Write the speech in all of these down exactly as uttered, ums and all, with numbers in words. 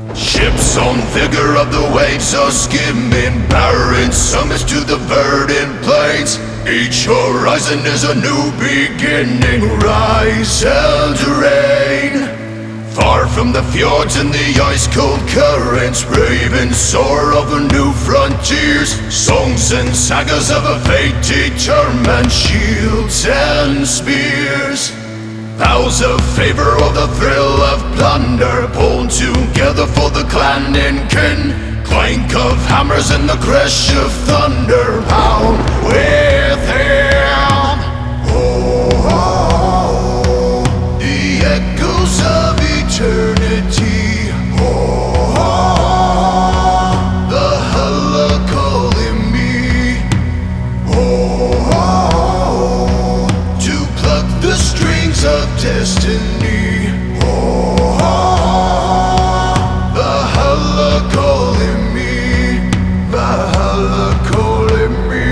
Ships on vigor of the waves are skimming barren summits to the verdant plains. Each horizon is a new beginning, rise and reign. Far from the fjords and the ice-cold currents, brave and soar over new frontiers. Songs and sagas of a fate determined, shields and spears. Vows of favor or the thrill of plunder, pulled together for the clan and kin. Clank of hammers and the crash of thunder, pound with him. Oh, oh, oh, the echoes of eternity. Oh, oh, the holla calling me. Oh, oh, to pluck the strings of destiny. Oh, oh, the holla calling me. The holla calling me.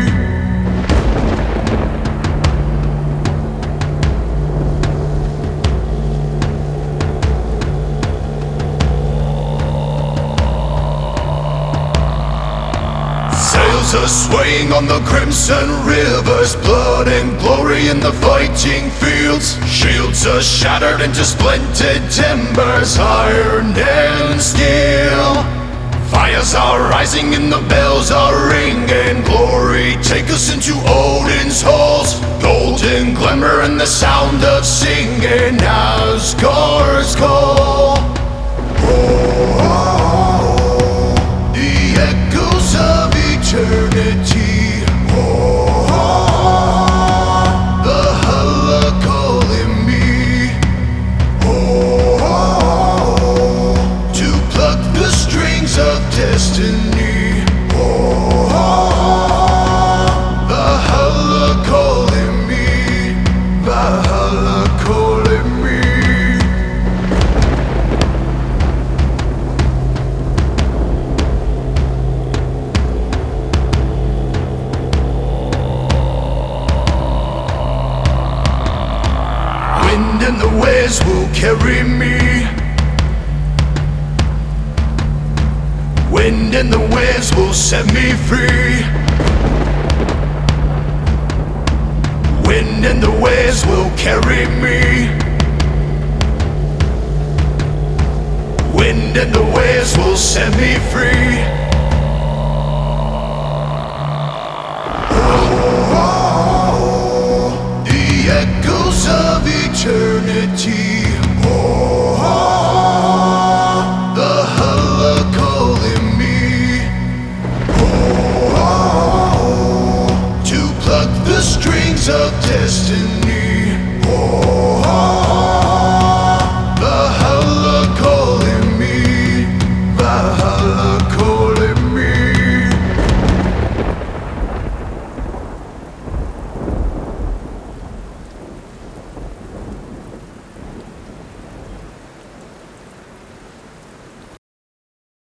Sails are swaying on the crimson rivers, blood and glory in the fighting fields. Shields are shattered into splintered timbers, iron and steel. Fires are rising and the bells are ringing. Glory, take us into Odin's halls. Golden glimmer and the sound of singing, Asgard's call. Oh, oh, oh, the echoes of eternity. Oh, oh, the holla calling me. Oh, oh, to pluck the strings of destiny. Oh, oh, the holla calling me. The holla calling me. Wind and the waves will carry me. Wind and the waves will set me free. Wind and the waves will carry me. Wind and the waves will set me free. Oh, oh, oh, the echoes of eternity. Oh, oh, the holla calling me. Oh, oh, to pluck the strings of destiny.